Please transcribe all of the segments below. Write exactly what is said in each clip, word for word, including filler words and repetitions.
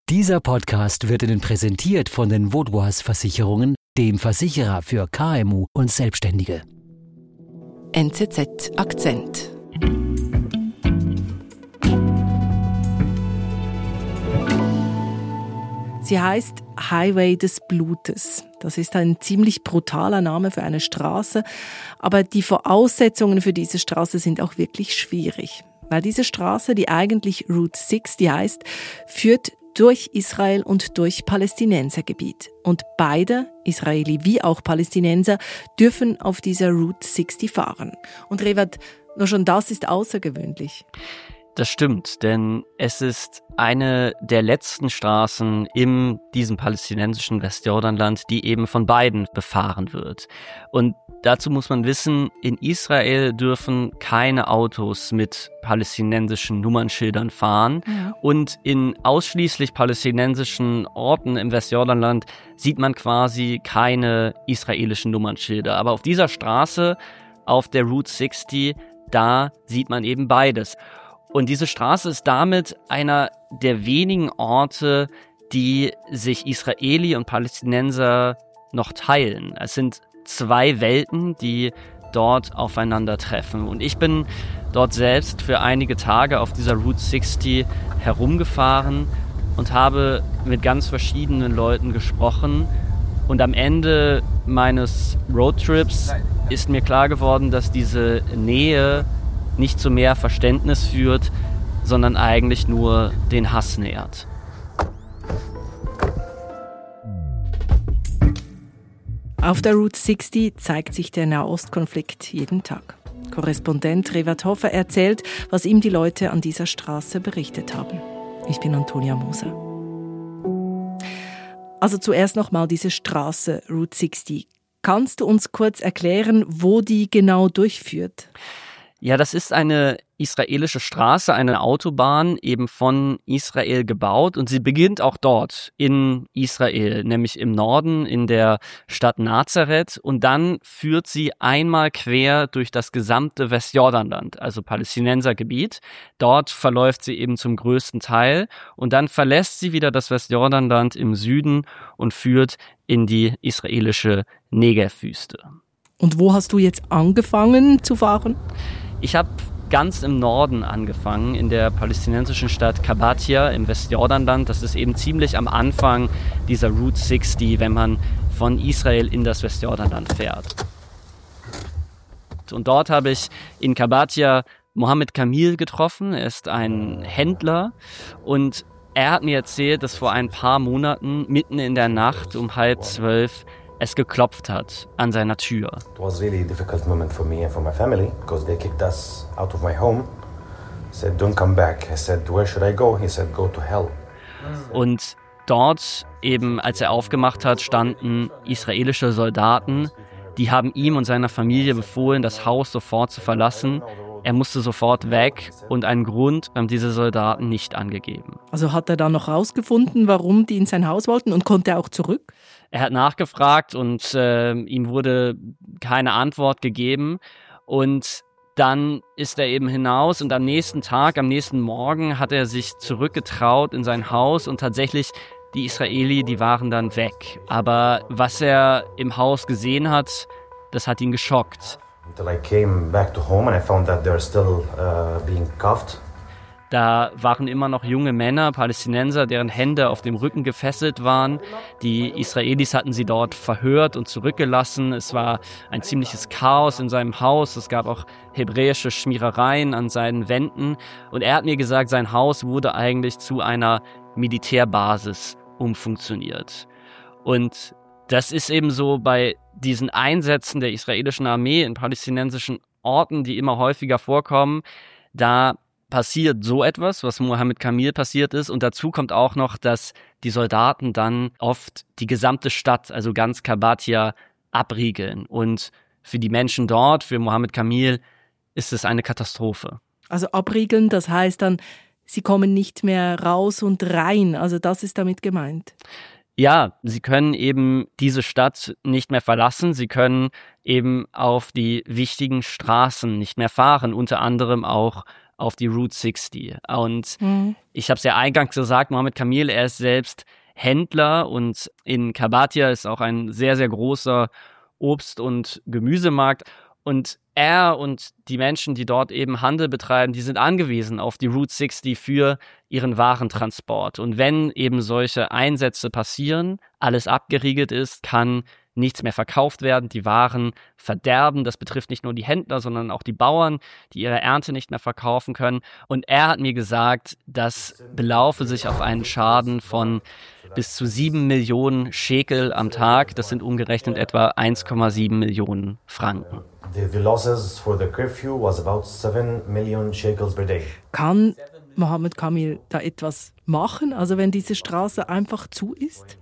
Dieser Podcast wird Ihnen präsentiert von den Vaudoise Versicherungen, dem Versicherer für K M U und Selbstständige. N Z Z Akzent. Sie heißt Highway des Blutes. Das ist ein ziemlich brutaler Name für eine Straße, aber die Voraussetzungen für diese Straße sind auch wirklich schwierig. Weil diese Straße, die eigentlich Route sechzig heißt, führt durch Israel und durch Palästinensergebiet. Und beide, Israeli wie auch Palästinenser, dürfen auf dieser Route sechzig fahren. Und Revat, nur schon das ist außergewöhnlich. Das stimmt, denn es ist eine der letzten Straßen in diesem palästinensischen Westjordanland, die eben von beiden befahren wird. Und dazu muss man wissen, in Israel dürfen keine Autos mit palästinensischen Nummernschildern fahren. Ja. Und in ausschließlich palästinensischen Orten im Westjordanland sieht man quasi keine israelischen Nummernschilder. Aber auf dieser Straße, auf der Route sechzig, da sieht man eben beides. Und diese Straße ist damit einer der wenigen Orte, die sich Israeli und Palästinenser noch teilen. Es sind zwei Welten, die dort aufeinandertreffen. Und ich bin dort selbst für einige Tage auf dieser Route sechzig herumgefahren und habe mit ganz verschiedenen Leuten gesprochen. Und am Ende meines Roadtrips ist mir klar geworden, dass diese Nähe nicht zu mehr Verständnis führt, sondern eigentlich nur den Hass nährt. Auf der Route sechzig zeigt sich der Nahostkonflikt jeden Tag. Korrespondent Revat Hofer erzählt, was ihm die Leute an dieser Straße berichtet haben. Ich bin Antonia Moser. Also zuerst nochmal diese Straße, Route sechzig. Kannst du uns kurz erklären, wo die genau durchführt? Ja, das ist eine israelische Straße, eine Autobahn, eben von Israel gebaut. Und sie beginnt auch dort in Israel, nämlich im Norden in der Stadt Nazareth. Und dann führt sie einmal quer durch das gesamte Westjordanland, also Palästinensergebiet. Dort verläuft sie eben zum größten Teil. Und dann verlässt sie wieder das Westjordanland im Süden und führt in die israelische Negev-Wüste. Und wo hast du jetzt angefangen zu fahren? Ich habe ganz im Norden angefangen, in der palästinensischen Stadt Kabatia im Westjordanland. Das ist eben ziemlich am Anfang dieser Route sechzig, wenn man von Israel in das Westjordanland fährt. Und dort habe ich in Kabatia Mohammed Kamil getroffen. Er ist ein Händler und er hat mir erzählt, dass vor ein paar Monaten mitten in der Nacht um halb zwölf es geklopft hat an seiner Tür. It was really a difficult moment for me and for my family because they kicked us out of my home. Said, "Don't come back." I said, "Where should I go?" He said, "Go to hell." Und dort eben, als er aufgemacht hat, standen israelische Soldaten. Die haben ihm und seiner Familie befohlen, das Haus sofort zu verlassen. Er musste sofort weg und einen Grund haben diese Soldaten nicht angegeben. Also hat er dann noch herausgefunden, warum die in sein Haus wollten und konnte er auch zurück? Er hat nachgefragt und äh, ihm wurde keine Antwort gegeben. Und dann ist er eben hinaus und am nächsten Tag, am nächsten Morgen hat er sich zurückgetraut in sein Haus und tatsächlich die Israeli, die waren dann weg. Aber was er im Haus gesehen hat, das hat ihn geschockt. Until I came back to home and I found that they're still uh, being cuffed. Da waren immer noch junge Männer, Palästinenser, deren Hände auf dem Rücken gefesselt waren. Die Israelis hatten sie dort verhört und zurückgelassen. Es war ein ziemliches Chaos in seinem Haus. Es gab auch hebräische Schmierereien an seinen Wänden. Und er hat mir gesagt, sein Haus wurde eigentlich zu einer Militärbasis umfunktioniert. Und das ist eben so bei diesen Einsätzen der israelischen Armee in palästinensischen Orten, die immer häufiger vorkommen. Da passiert so etwas, was Mohammed Kamil passiert ist. Und dazu kommt auch noch, dass die Soldaten dann oft die gesamte Stadt, also ganz Kabatia, abriegeln. Und für die Menschen dort, für Mohammed Kamil, ist es eine Katastrophe. Also abriegeln, das heißt dann, sie kommen nicht mehr raus und rein. Also das ist damit gemeint. Ja, sie können eben diese Stadt nicht mehr verlassen. Sie können eben auf die wichtigen Straßen nicht mehr fahren, unter anderem auch auf die Route sechzig. Und Mhm. ich habe es ja eingangs gesagt, Mohammed Kamil, er ist selbst Händler und in Kabatia ist auch ein sehr, sehr großer Obst- und Gemüsemarkt. Und er und die Menschen, die dort eben Handel betreiben, die sind angewiesen auf die Route sechzig für ihren Warentransport. Und wenn eben solche Einsätze passieren, alles abgeriegelt ist, kann nichts mehr verkauft werden, die Waren verderben. Das betrifft nicht nur die Händler, sondern auch die Bauern, die ihre Ernte nicht mehr verkaufen können. Und er hat mir gesagt, das belaufe sich auf einen Schaden von bis zu sieben Millionen Schekel am Tag. Das sind umgerechnet etwa eins Komma sieben Millionen Franken. The, the losses for the curfew was about seven million shekels per day. Kann Mohammed Kamil da etwas machen, also wenn diese Straße einfach zu ist?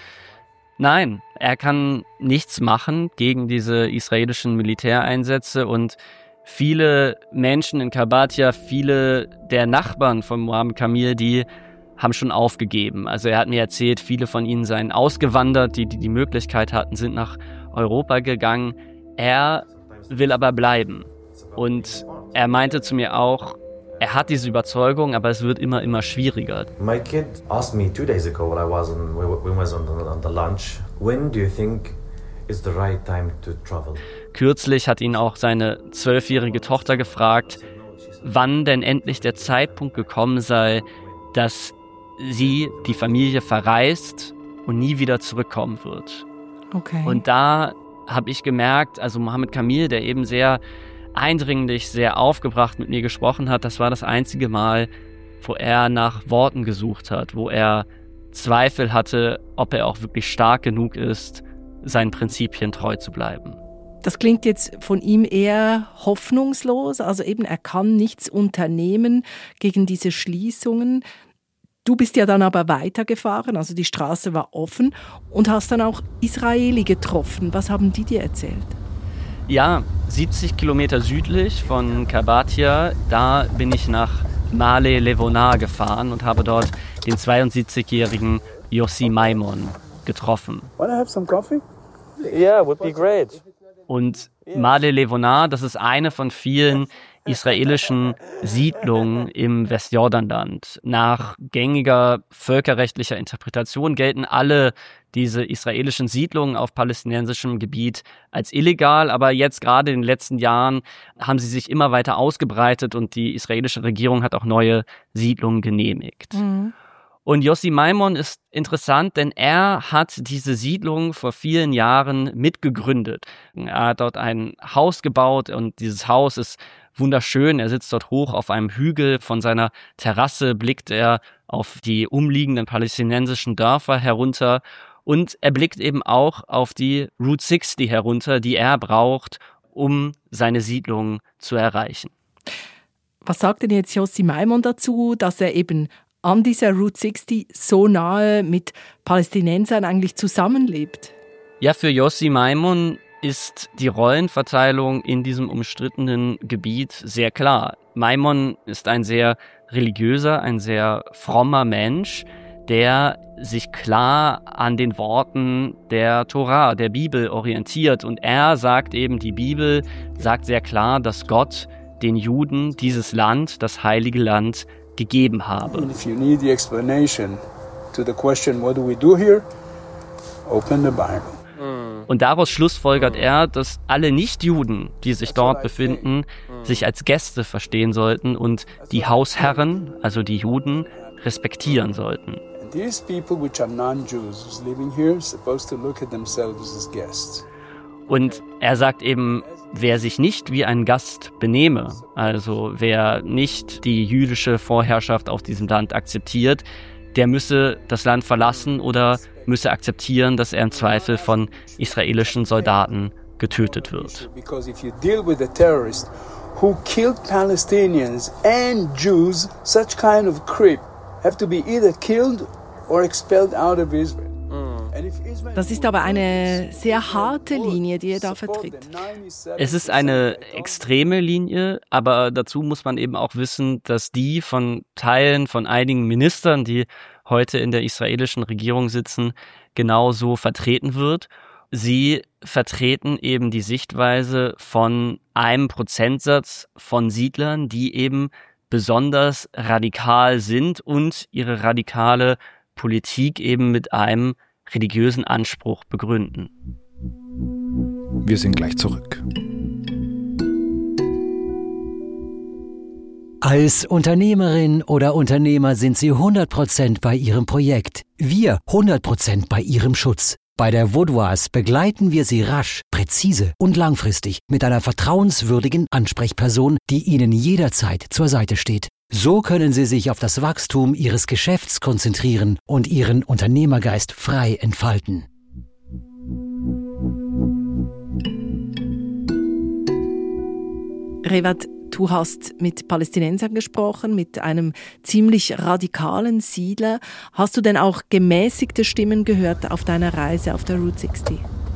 Nein, er kann nichts machen gegen diese israelischen Militäreinsätze und viele Menschen in Kabatia, viele der Nachbarn von Mohammed Kamil, die haben schon aufgegeben. Also er hat mir erzählt, viele von ihnen seien ausgewandert, die die, die Möglichkeit hatten, sind nach Europa gegangen. Er will aber bleiben. Und er meinte zu mir auch, er hat diese Überzeugung, aber es wird immer, immer schwieriger. My kid asked me two days ago when I was on, when I was on the, on the lunch, when do you think is the right time to travel? Kürzlich hat ihn auch seine zwölfjährige Tochter gefragt, wann denn endlich der Zeitpunkt gekommen sei, dass sie, die Familie, verreist und nie wieder zurückkommen wird. Okay. Und da habe ich gemerkt, also Mohammed Kamil, der eben sehr eindringlich, sehr aufgebracht mit mir gesprochen hat, das war das einzige Mal, wo er nach Worten gesucht hat, wo er Zweifel hatte, ob er auch wirklich stark genug ist, seinen Prinzipien treu zu bleiben. Das klingt jetzt von ihm eher hoffnungslos, also eben er kann nichts unternehmen gegen diese Schließungen. Du bist ja dann aber weitergefahren, also die Straße war offen und hast dann auch Israeli getroffen. Was haben die dir erzählt? Ja, siebzig Kilometer südlich von Kabatia, da bin ich nach Male Levona gefahren und habe dort den zweiundsiebzigjährigen Yossi Maimon getroffen. Wanna have some coffee? Yeah, would be great. Und Male Levona, das ist eine von vielen israelischen Siedlungen im Westjordanland. Nach gängiger völkerrechtlicher Interpretation gelten alle diese israelischen Siedlungen auf palästinensischem Gebiet als illegal, aber jetzt gerade in den letzten Jahren haben sie sich immer weiter ausgebreitet und die israelische Regierung hat auch neue Siedlungen genehmigt. Mhm. Und Yossi Maimon ist interessant, denn er hat diese Siedlung vor vielen Jahren mitgegründet. Er hat dort ein Haus gebaut und dieses Haus ist wunderschön. Er sitzt dort hoch auf einem Hügel. Von seiner Terrasse blickt er auf die umliegenden palästinensischen Dörfer herunter und er blickt eben auch auf die Route sechzig herunter, die er braucht, um seine Siedlung zu erreichen. Was sagt denn jetzt Yossi Maimon dazu, dass er eben an dieser Route sechzig so nahe mit Palästinensern eigentlich zusammenlebt? Ja, für Yossi Maimon ist die Rollenverteilung in diesem umstrittenen Gebiet sehr klar. Maimon ist ein sehr religiöser, ein sehr frommer Mensch, der sich klar an den Worten der Tora, der Bibel orientiert. Und er sagt eben, die Bibel sagt sehr klar, dass Gott den Juden dieses Land, das heilige Land, gegeben habe. And if you need the explanation to the question, what do we do here? Open the Bible. Und daraus schlussfolgert er, dass alle Nichtjuden, die sich dort befinden, sich als Gäste verstehen sollten und die Hausherren, also die Juden, respektieren sollten. And these people which are non-Jews who's living here are supposed to look at themselves as guests. Und er sagt eben, wer sich nicht wie ein Gast benehme, also wer nicht die jüdische Vorherrschaft auf diesem Land akzeptiert, der müsse das Land verlassen oder müsse akzeptieren, dass er im Zweifel von israelischen Soldaten getötet wird. Because if you deal with a terrorist who killed Palestinians and Jews, such kind of creep have to be either killed or expelled out of Israel. Das ist aber eine sehr harte Linie, die er da vertritt. Es ist eine extreme Linie, aber dazu muss man eben auch wissen, dass die von Teilen von einigen Ministern, die heute in der israelischen Regierung sitzen, genauso vertreten wird. Sie vertreten eben die Sichtweise von einem Prozentsatz von Siedlern, die eben besonders radikal sind und ihre radikale Politik eben mit einem religiösen Anspruch begründen. Wir sind gleich zurück. Als Unternehmerin oder Unternehmer sind Sie hundert Prozent bei Ihrem Projekt. Wir hundert Prozent bei Ihrem Schutz. Bei der Vaudoise begleiten wir Sie rasch, präzise und langfristig mit einer vertrauenswürdigen Ansprechperson, die Ihnen jederzeit zur Seite steht. So können Sie sich auf das Wachstum Ihres Geschäfts konzentrieren und Ihren Unternehmergeist frei entfalten. Revat, du hast mit Palästinensern gesprochen, mit einem ziemlich radikalen Siedler. Hast du denn auch gemäßigte Stimmen gehört auf deiner Reise auf der Route sechzig?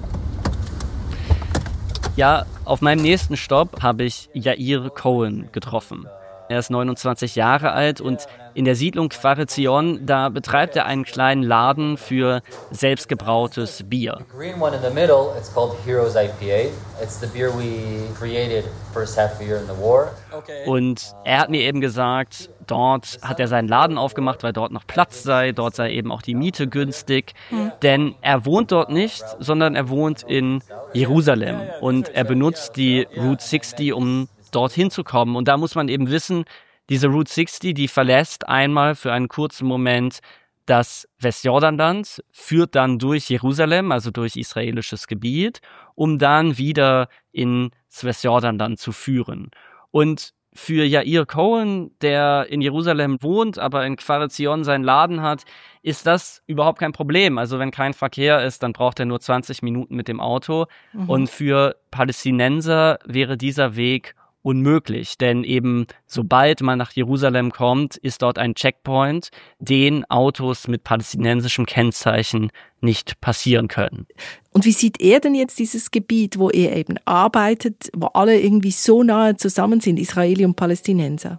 Ja, auf meinem nächsten Stopp habe ich Yair Cohen getroffen. Er ist neunundzwanzig Jahre alt und in der Siedlung Kfar Etzion, da betreibt er einen kleinen Laden für selbstgebrautes Bier. The green one in the middle, it's called Heroes I P A. It's the beer we created first half a year in the war. Und er hat mir eben gesagt, dort hat er seinen Laden aufgemacht, weil dort noch Platz sei, dort sei eben auch die Miete günstig. Hm. Denn er wohnt dort nicht, sondern er wohnt in Jerusalem und er benutzt die Route sechzig, um dorthin zu kommen. Und da muss man eben wissen, diese Route sechzig, die verlässt einmal für einen kurzen Moment das Westjordanland, führt dann durch Jerusalem, also durch israelisches Gebiet, um dann wieder ins Westjordanland zu führen. Und für Yair Cohen, der in Jerusalem wohnt, aber in Kfar Etzion seinen Laden hat, ist das überhaupt kein Problem. Also wenn kein Verkehr ist, dann braucht er nur zwanzig Minuten mit dem Auto. Mhm. Und für Palästinenser wäre dieser Weg unmöglich, denn eben sobald man nach Jerusalem kommt, ist dort ein Checkpoint, den Autos mit palästinensischem Kennzeichen nicht passieren können. Und wie sieht er denn jetzt dieses Gebiet, wo er eben arbeitet, wo alle irgendwie so nahe zusammen sind, Israeli und Palästinenser?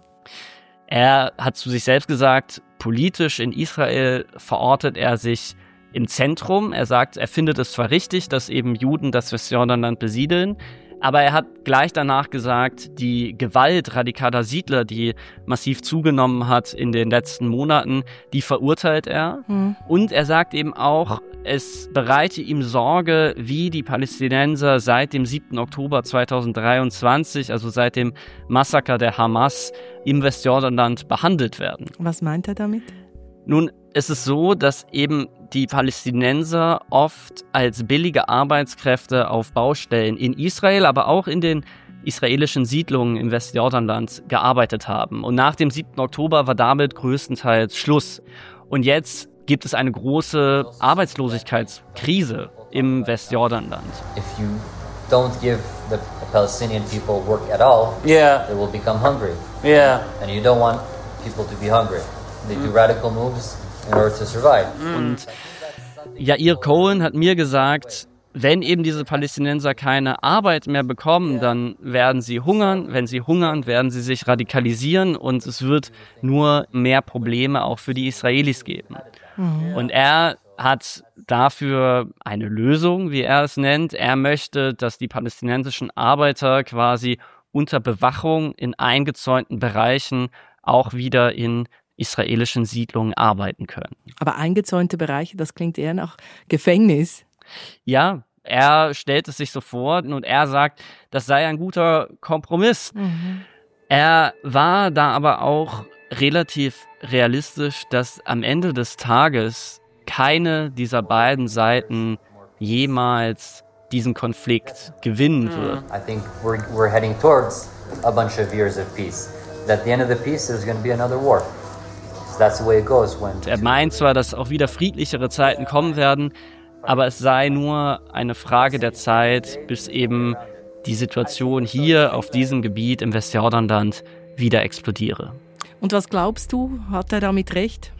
Er hat zu sich selbst gesagt, politisch in Israel verortet er sich im Zentrum. Er sagt, er findet es zwar richtig, dass eben Juden das Westjordanland besiedeln, aber er hat gleich danach gesagt, die Gewalt radikaler Siedler, die massiv zugenommen hat in den letzten Monaten, die verurteilt er. Mhm. Und er sagt eben auch, es bereite ihm Sorge, wie die Palästinenser seit dem siebten Oktober zweitausenddreiundzwanzig, also seit dem Massaker der Hamas im Westjordanland behandelt werden. Was meint er damit? Nun, es ist so, dass eben die Palästinenser oft als billige Arbeitskräfte auf Baustellen in Israel, aber auch in den israelischen Siedlungen im Westjordanland gearbeitet haben. Und nach dem siebten Oktober war damit größtenteils Schluss. Und jetzt gibt es eine große Arbeitslosigkeitskrise im Westjordanland. If you don't give the Palestinian people work at all, yeah, they will become hungry. Yeah. And you don't want people to be hungry. They do radical moves in order to survive. Und Yair Cohen hat mir gesagt, wenn eben diese Palästinenser keine Arbeit mehr bekommen, dann werden sie hungern. Wenn sie hungern, werden sie sich radikalisieren und es wird nur mehr Probleme auch für die Israelis geben. Mhm. Und er hat dafür eine Lösung, wie er es nennt. Er möchte, dass die palästinensischen Arbeiter quasi unter Bewachung in eingezäunten Bereichen auch wieder in israelischen Siedlungen arbeiten können. Aber eingezäunte Bereiche, das klingt eher nach Gefängnis. Ja, er stellt es sich so vor und er sagt, das sei ein guter Kompromiss. Mhm. Er war da aber auch relativ realistisch, dass am Ende des Tages keine dieser beiden Seiten jemals diesen Konflikt gewinnen wird. I think we're, we're heading towards a bunch of years of peace. At the end of the peace, there's going to be another war. That's the way it goes when. Er meint zwar, dass auch wieder friedlichere Zeiten kommen werden, aber es sei nur eine Frage der Zeit, bis eben die Situation hier auf diesem Gebiet im Westjordanland wieder explodiere. Und was glaubst du, hat er damit recht?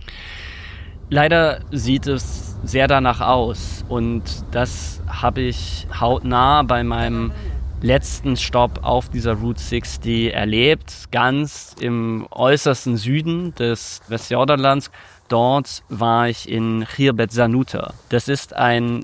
Leider sieht es sehr danach aus und das habe ich hautnah bei meinem letzten Stopp auf dieser Route sechzig erlebt, ganz im äußersten Süden des Westjordanlands. Dort war ich in Khir Bet Zanuta. Das ist ein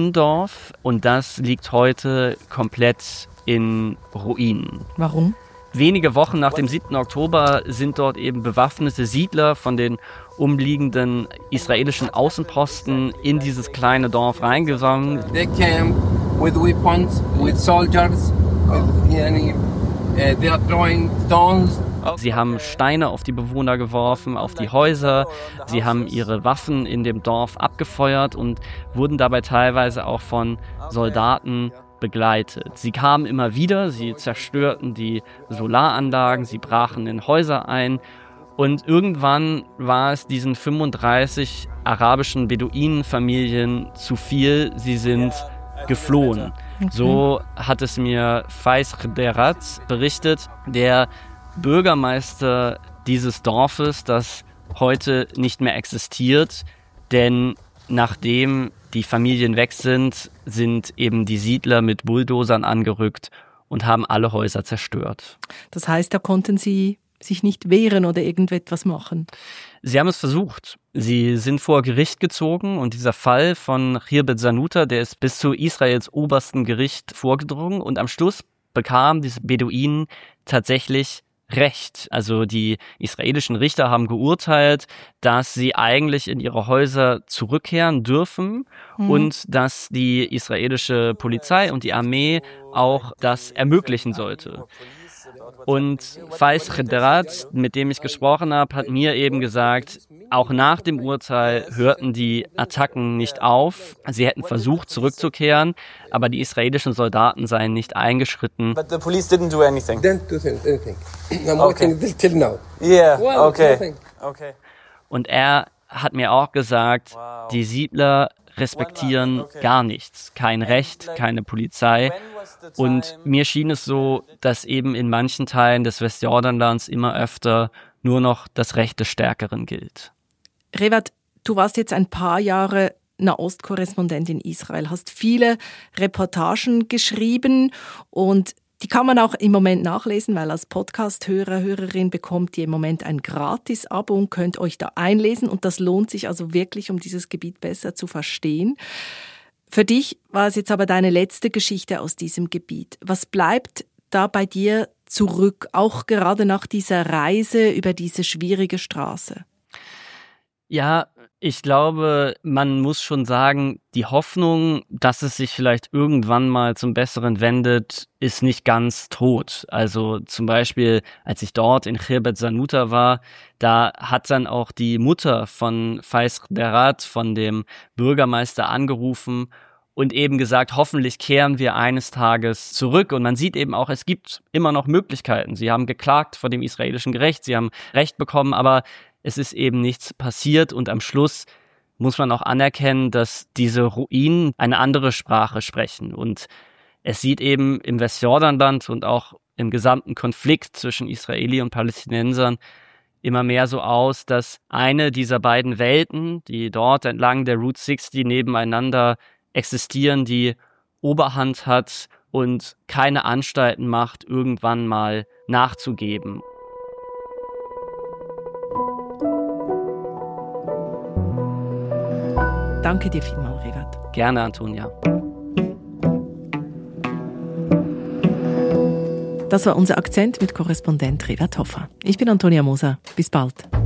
Beduinendorf und das liegt heute komplett in Ruinen. Warum? wenige Wochen nach dem siebten Oktober sind dort eben bewaffnete Siedler von den umliegenden israelischen Außenposten in dieses kleine Dorf reingegangen. They came with weapons, with soldiers, with, uh, they are throwing stones. Sie haben Steine auf die Bewohner geworfen, auf die Häuser. Sie haben ihre Waffen in dem Dorf abgefeuert und wurden dabei teilweise auch von Soldaten begleitet. Sie kamen immer wieder, sie zerstörten die Solaranlagen, sie brachen in Häuser ein und irgendwann war es diesen fünfunddreißig arabischen Beduinenfamilien zu viel. Sie sind geflohen. Okay. So hat es mir Faiz Khderat berichtet, der Bürgermeister dieses Dorfes, das heute nicht mehr existiert, denn nachdem die Familien weg sind, sind eben die Siedler mit Bulldozern angerückt und haben alle Häuser zerstört. Das heißt, da konnten sie sich nicht wehren oder irgendetwas machen? Sie haben es versucht. Sie sind vor Gericht gezogen und dieser Fall von Khirbet Zanuta, der ist bis zu Israels obersten Gericht vorgedrungen und am Schluss bekamen diese Beduinen tatsächlich Recht. Also die israelischen Richter haben geurteilt, dass sie eigentlich in ihre Häuser zurückkehren dürfen mhm. und dass die israelische Polizei und die Armee auch das ermöglichen sollte. Und Faiz Khderat, mit dem ich gesprochen habe, hat mir eben gesagt, auch nach dem Urteil hörten die Attacken nicht auf. Sie hätten versucht, zurückzukehren, aber die israelischen Soldaten seien nicht eingeschritten. But the police didn't do anything. Didn't do anything. I'm Okay. working till now. Yeah, Well, okay. nothing. Okay. Und er hat mir auch gesagt, die Siedler respektieren gar nichts. Kein Recht, keine Polizei. Und mir schien es so, dass eben in manchen Teilen des Westjordanlands immer öfter nur noch das Recht des Stärkeren gilt. Revat, du warst jetzt ein paar Jahre Nahostkorrespondent in Israel, hast viele Reportagen geschrieben und die kann man auch im Moment nachlesen, weil als Podcast-Hörer, Hörerin bekommt ihr im Moment ein Gratis-Abo und könnt euch da einlesen. Und das lohnt sich also wirklich, um dieses Gebiet besser zu verstehen. Für dich war es jetzt aber deine letzte Geschichte aus diesem Gebiet. Was bleibt da bei dir zurück, auch gerade nach dieser Reise über diese schwierige Straße? Ja, ich glaube, man muss schon sagen, die Hoffnung, dass es sich vielleicht irgendwann mal zum Besseren wendet, ist nicht ganz tot. Also zum Beispiel, als ich dort in Khirbet Zanuta war, da hat dann auch die Mutter von Faiz Khderat, von dem Bürgermeister, angerufen und eben gesagt, hoffentlich kehren wir eines Tages zurück. Und man sieht eben auch, es gibt immer noch Möglichkeiten. Sie haben geklagt vor dem israelischen Gericht, sie haben Recht bekommen, aber es ist eben nichts passiert und am Schluss muss man auch anerkennen, dass diese Ruinen eine andere Sprache sprechen. Und es sieht eben im Westjordanland und auch im gesamten Konflikt zwischen Israeli und Palästinensern immer mehr so aus, dass eine dieser beiden Welten, die dort entlang der Route sechzig nebeneinander existieren, die Oberhand hat und keine Anstalten macht, irgendwann mal nachzugeben. Danke dir vielmals, Revat. Gerne, Antonia. Das war unser Akzent mit Korrespondent Revat Hoffer. Ich bin Antonia Moser. Bis bald.